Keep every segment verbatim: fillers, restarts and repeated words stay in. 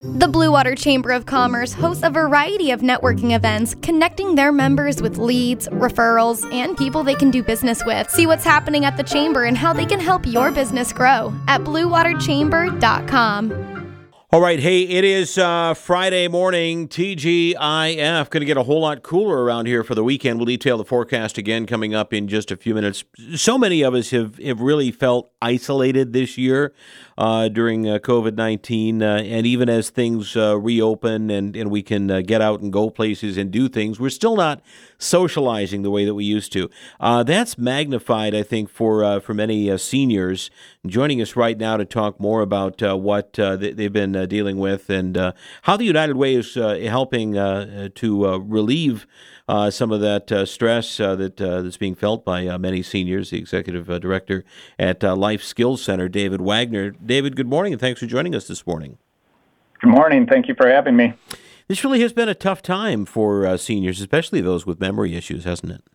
The Blue Water Chamber of Commerce hosts a variety of networking events, connecting their members with leads, referrals, and people they can do business with. See what's happening at the Chamber and how they can help your business grow at blue water chamber dot com. All right, hey, it is uh, Friday morning, T G I F. Going to get a whole lot cooler around here for the weekend. We'll detail the forecast again coming up in just a few minutes. So many of us have, have really felt isolated this year uh, during uh, covid nineteen, uh, and even as things uh, reopen and, and we can uh, get out and go places and do things, we're still not socializing the way that we used to. Uh, that's magnified, I think, for uh, for many uh, seniors. Joining us right now to talk more about uh, what uh, they, they've been uh, dealing with and uh, how the United Way is uh, helping uh, to uh, relieve uh, some of that uh, stress uh, that uh, that's being felt by uh, many seniors. The executive uh, director at uh, Life Skills Center, David Wagner. David, good morning, and thanks for joining us this morning. Good morning. Thank you for having me. This really has been a tough time for uh, seniors, especially those with memory issues, hasn't it?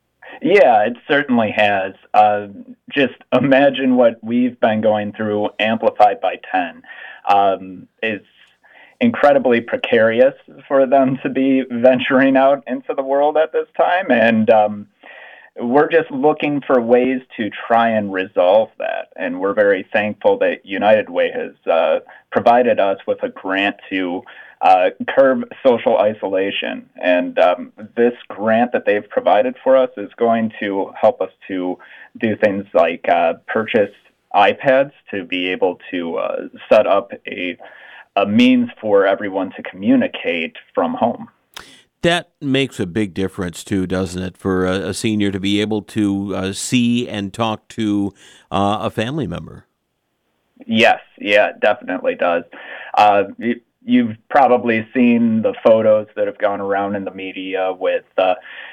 Yeah, it certainly has. Uh, just imagine what we've been going through, amplified by ten. Um, it's incredibly precarious for them to be venturing out into the world at this time, and um, we're just looking for ways to try and resolve that. And we're very thankful that United Way has uh, provided us with a grant to Uh, curb social isolation. And um, this grant that they've provided for us is going to help us to do things like uh, purchase iPads to be able to uh, set up a, a means for everyone to communicate from home. That makes a big difference, too, doesn't it, for a, a senior to be able to uh, see and talk to uh, a family member? Yes, yeah, it definitely does. Uh, it, You've probably seen the photos that have gone around in the media with uh,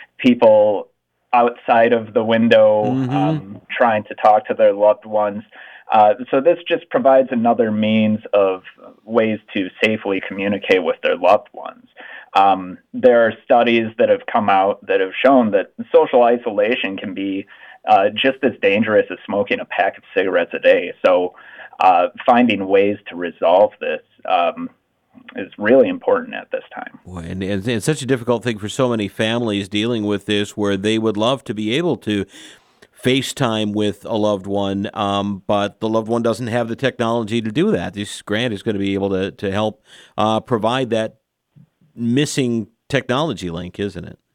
people outside of the window mm-hmm. um, trying to talk to their loved ones. Uh, so this just provides another means of ways to safely communicate with their loved ones. Um, there are studies that have come out that have shown that social isolation can be uh, just as dangerous as smoking a pack of cigarettes a day. So uh, finding ways to resolve this um, is really important at this time. Boy, and, and it's such a difficult thing for so many families dealing with this, where they would love to be able to FaceTime with a loved one, um, but the loved one doesn't have the technology to do that. This grant is going to be able to, to help uh, provide that missing technology link, isn't it?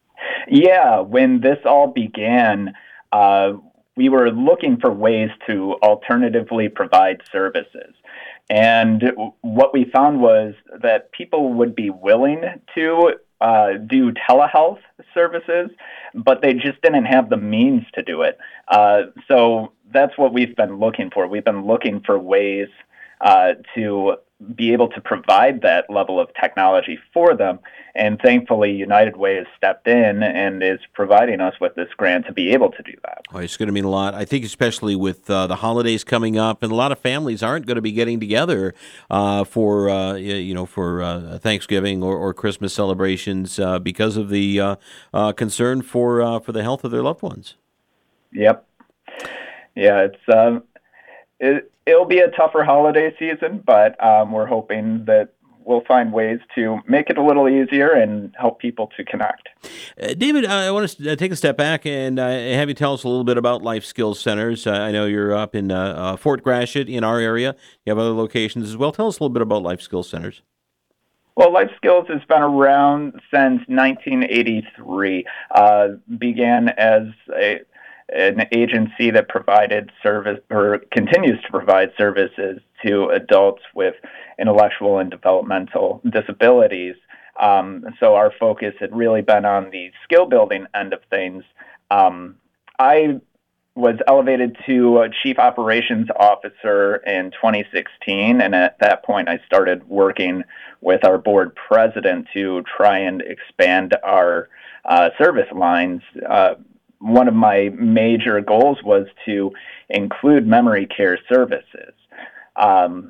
Yeah, when this all began, uh, we were looking for ways to alternatively provide services. And what we found was that people would be willing to uh, do telehealth services, but they just didn't have the means to do it. Uh, so that's what we've been looking for. We've been looking for ways uh, to be able to provide that level of technology for them. And thankfully, United Way has stepped in and is providing us with this grant to be able to do that. Oh, it's going to mean a lot. I think especially with uh, the holidays coming up, and a lot of families aren't going to be getting together uh, for uh, you know for uh, Thanksgiving or, or Christmas celebrations uh, because of the uh, uh, concern for uh, for the health of their loved ones. Yep. Yeah, it's um, it, it'll be a tougher holiday season, but um, we're hoping that we'll find ways to make it a little easier and help people to connect. Uh, David, I want to take a step back and uh, have you tell us a little bit about Life Skills Centers. Uh, I know you're up in uh, uh, Fort Gratiot in our area. You have other locations as well. Tell us a little bit about Life Skills Centers. Well, Life Skills has been around since nineteen eighty-three. Uh, began as a an agency that provided service or continues to provide services to adults with intellectual and developmental disabilities. Um, so our focus had really been on the skill building end of things. Um, I was elevated to a chief operations officer in twenty sixteen, and at that point I started working with our board president to try and expand our uh, service lines. Uh, one of my major goals was to include memory care services. Um,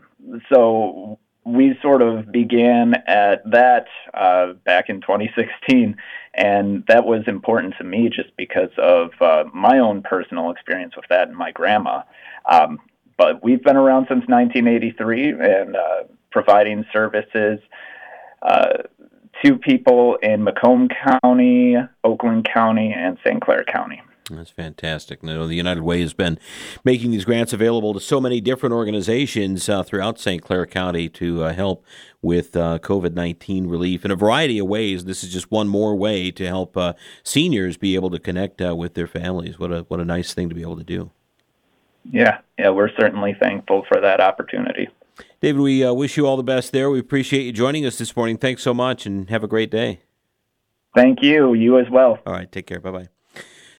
so we sort of began at that uh, back in twenty sixteen, and that was important to me just because of uh, my own personal experience with that and my grandma. Um, but we've been around since nineteen eighty-three, and uh, providing services uh, to people in Macomb County, Oakland County, and Saint Clair County. That's fantastic. I know the United Way has been making these grants available to so many different organizations uh, throughout Saint Clair County to uh, help with uh, COVID nineteen relief in a variety of ways. This is just one more way to help uh, seniors be able to connect uh, with their families. What a what a nice thing to be able to do. Yeah, yeah, we're certainly thankful for that opportunity. David, we uh, wish you all the best there. We appreciate you joining us this morning. Thanks so much, and have a great day. Thank you. You as well. All right, take care. Bye-bye.